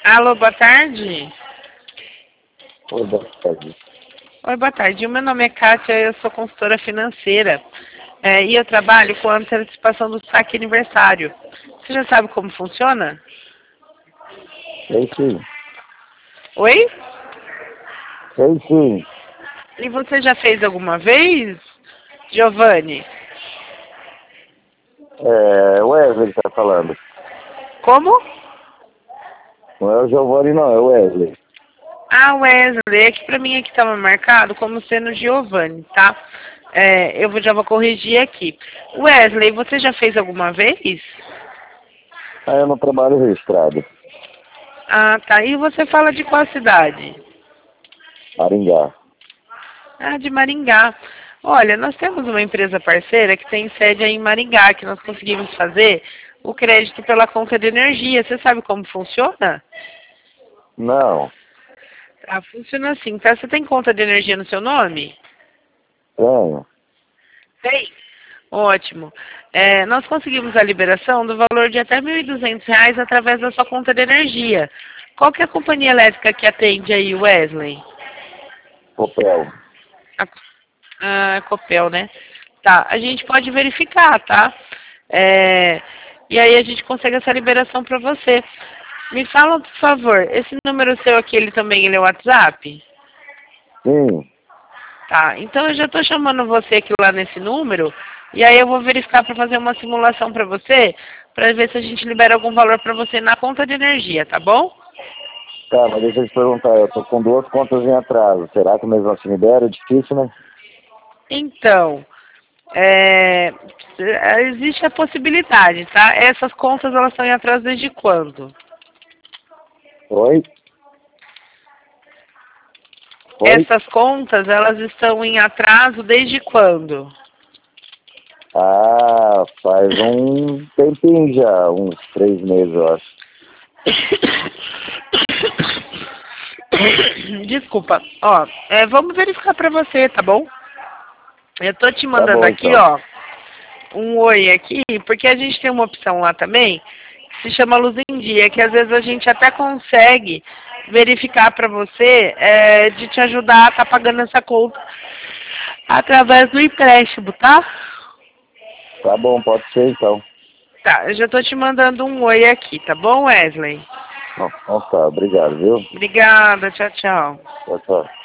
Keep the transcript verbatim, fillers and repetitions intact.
Alô, boa tarde. Oi, boa tarde. Oi, boa tarde. O meu nome é Kátia, eu sou consultora financeira. É, e eu trabalho com a antecipação do saque aniversário. Você já sabe como funciona? Sei sim. Oi? Sei sim. E você já fez alguma vez, Giovanni? É, o Wesley que tá falando. Como? Não é o Giovanni não, é o Wesley. Ah, Wesley, é que pra mim aqui estava marcado como sendo Giovanni, tá? É, eu vou- já vou corrigir aqui. Wesley, você já fez alguma vez? Ah, eu não trabalho registrado. Ah, tá. E você fala de qual cidade? Maringá. Ah, de Maringá. Olha, nós temos uma empresa parceira que tem sede aí em Maringá, que nós conseguimos fazer o crédito pela conta de energia. Você sabe como funciona? Não, Ah, funciona assim, tá? Você tem conta de energia no seu nome? tenho. Tem. Ótimo. É, nós conseguimos a liberação do valor de até mil e duzentos reais através da sua conta de energia. Qual que é a companhia elétrica que atende aí, Wesley? Copel. A, a Copel, né? Tá, a gente pode verificar, tá? É, e aí a gente consegue essa liberação para você. Me fala, por favor, esse número seu aqui, ele também ele é o WhatsApp? Sim. Tá, então eu já estou chamando você aqui lá nesse número, e aí eu vou verificar para fazer uma simulação para você, para ver se a gente libera algum valor para você na conta de energia, tá bom? Tá, mas deixa eu te perguntar, eu tô com duas contas em atraso. Será que mesmo assim libera? É difícil, né? Então, é, existe a possibilidade, tá? Essas contas, elas estão em atraso desde quando? Oi? Oi? Essas contas, elas estão em atraso desde quando? Ah, faz um tempinho já, uns três meses, eu acho. Desculpa, ó, é, vamos verificar para você, tá bom? Eu tô te Tá mandando bom, aqui, então. ó, um oi aqui, porque a gente tem uma opção lá também, que se chama Luz em Dia, que às vezes a gente até consegue verificar para você, é, de te ajudar a estar pagando essa conta através do empréstimo, tá? Tá bom, pode ser então. Tá, eu já tô te mandando um oi aqui, tá bom, Wesley? Não, não tá, obrigado, viu? Obrigada, tchau, tchau. Tchau, tchau.